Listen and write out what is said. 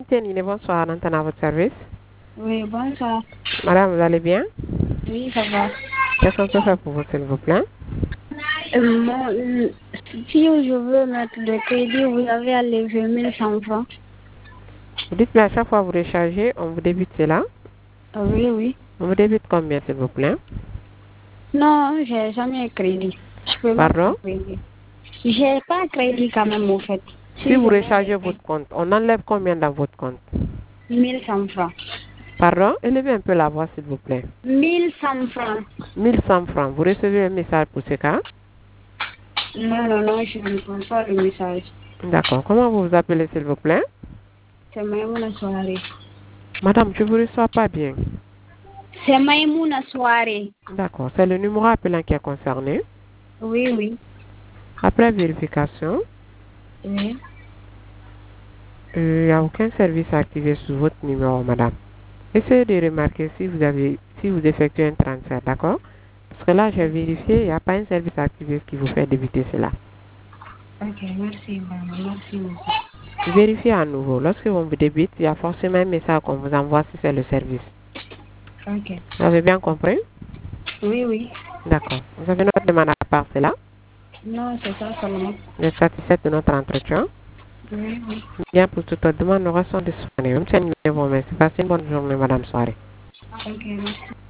Ténine, bonsoir, Nantana à votre service. Oui, bonsoir. Madame, vous allez bien? Oui, ça va. Qu'est-ce qu'on peut faire pour vous, s'il vous plaît? Si je veux mettre le crédit, vous avez à lever 1100 francs. Vous dites, mais à chaque fois que vous rechargez, on vous débite cela. Oui, oui. On vous débite combien, s'il vous plaît? Non, j'ai jamais crédit. Je peux même Pardon? pas crédit. J'ai pas crédit quand même, au fait. Si vous je mets rechargez votre compte, on enlève combien dans votre compte? 1100 francs. Pardon? Élevez un peu la voix, s'il vous plaît. 1100 francs. 1100 francs. Vous recevez un message pour ce cas? Non, non, non, je ne prends pas le message. D'accord. Comment vous vous appelez, s'il vous plaît? C'est Maïmouna Soirée. Madame, je ne vous reçois pas bien. C'est Maïmouna Soirée. D'accord. C'est le numéro appelant qui est concerné. Oui, oui. Après vérification, Oui. il n'y a aucun service activé sur votre numéro, madame. Essayez de remarquer si vous effectuez un transfert, d'accord? Parce que là, j'ai vérifié, il n'y a pas un service activé qui vous fait débiter cela. Ok, merci, maman. Merci beaucoup. Vérifiez à nouveau. Lorsque vous vous débite, il y a forcément un message qu'on vous envoie si c'est le service. Ok. Vous avez bien compris? Oui, oui. D'accord. Vous avez notre demande à part cela. Non, c'est ça seulement. Vous êtes satisfait de notre entretien? Oui, oui. Bien, pour toute autre demande, nous restons disponibles. Merci. Passez une bonne journée, madame Soirée. Ok, merci.